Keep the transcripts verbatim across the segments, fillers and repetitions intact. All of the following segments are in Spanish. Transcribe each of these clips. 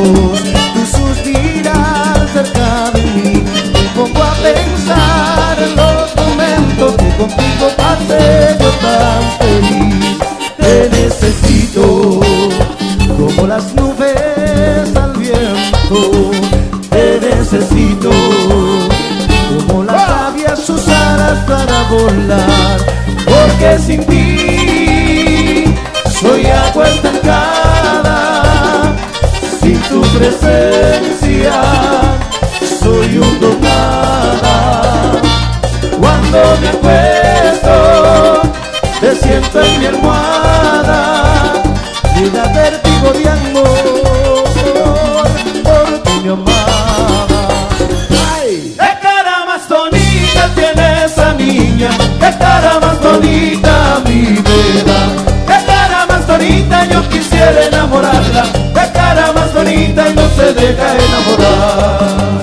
ojos, tú suspiras cerca de mí. Me pongo a pensar en los momentos que contigo pasé yo tan feliz. Te necesito como las nubes al viento. Te necesito como las aves sus alas para volar. Porque sin ti soy agua estancada, sin tu presencia soy un nada. Cuando me acuesto te siento en mi almohada, me da vértigo de amor por ti mi amada. ¡Ay! ¡Qué cara más bonita tiene esa niña! ¡Qué cara más bonita mi vida! ¡Qué cara más bonita! Yo quisiera enamorarla. ¡Qué cara más bonita y no se deja enamorar!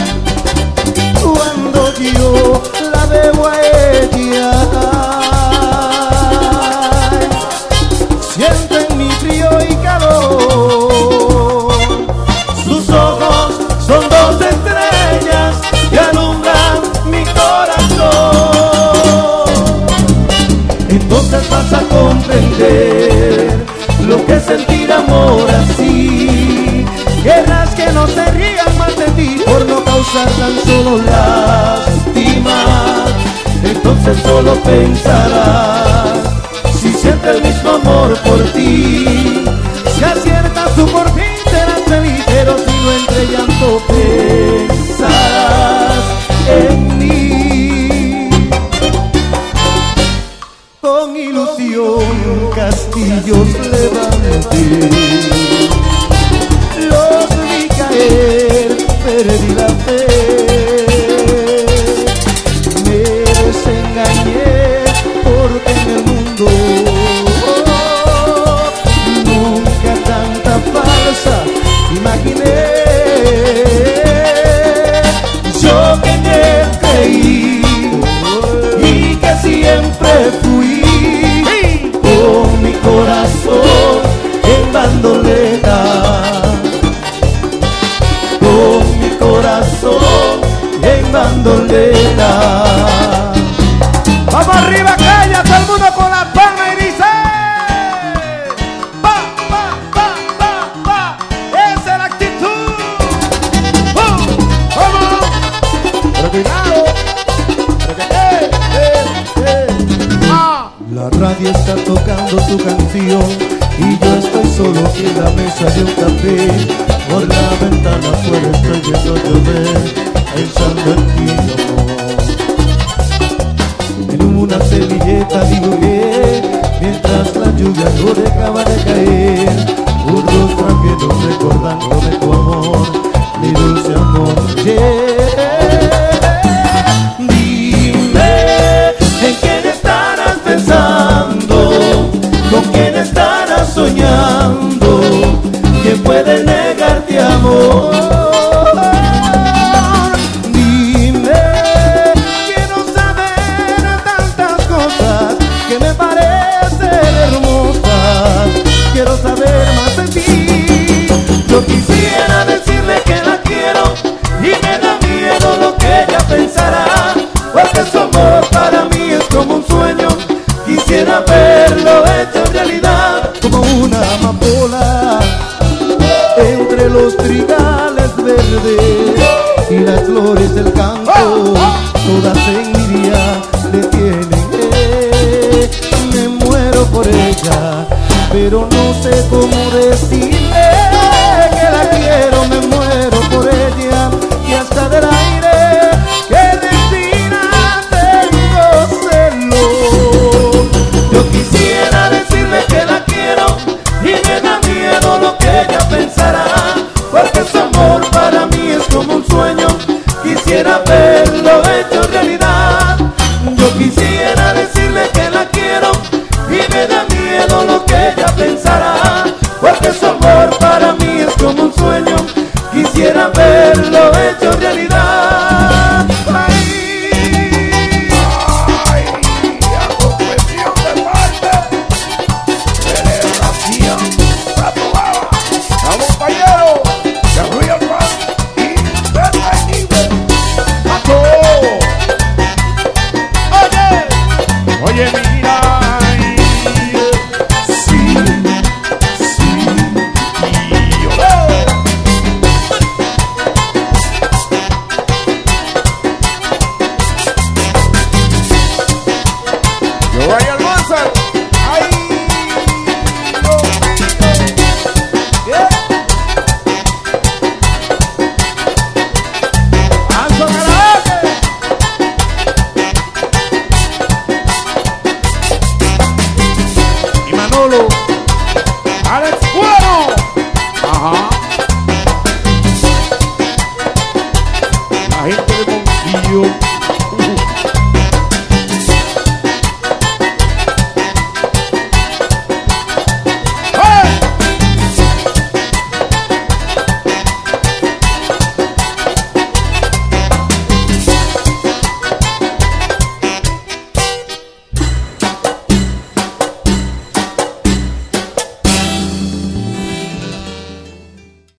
Cuando yo la veo a ella, siento en mi frío y calor. Sus ojos son dos estrellas que alumbran mi corazón. Entonces vas a comprender lo que es sentir amor así. Querrás que no se rían más de ti por no causar tan solo lástima. Entonces solo pensarás si siente el mismo amor por ti. Si aciertas tú por fin serás feliz, pero si no entre llanto pensarás en mí. Con ilusión castillos levanté, los vi caer, perdí la fe. Me desengañé porque en el mundo nunca tanta falsa imaginé. Yo que te creí y que siempre fui con mi corazón en bandolera, con mi corazón en bandolera. Vamos arriba, calla, todo el mundo con la palma y dice pa, pa, pa, pa, pa. Esa es la actitud. ¡Bum! ¡Vamos! Pero cuidado. Pero que, eh, eh, eh. Ah. La radio está tocando tu canción y yo estoy solo en la mesa de un café. Por la ventana afuera estoy viendo llover, pensando en ti, amor. En una servilleta dibujé mientras la lluvia no dejaba de caer un rostro ajeno recordándome tu amor, mi dulce amor. Yeah. Dime en quién estarás pensando, con quién estarás soñando, ¿quién puede negarte amor? Dime, quiero saber tantas cosas que me parecen hermosas, quiero saber más de ti. Yo quisiera decirle que la quiero y me da miedo lo que ella pensará, porque su amor para mí es como un sueño. Quisiera verlo hecho realidad, como una amapola entre los trigales verdes y las flores del campo, todas envidia le tienen. Eh, me muero por ella, pero no sé cómo decirle que la quiero. Me muero por ella y hasta del aire que respira tengo celos. Yo quisiera decirle que la quiero y me da miedo lo que ella pensará, porque su amor para mí es como un sueño. Quisiera ver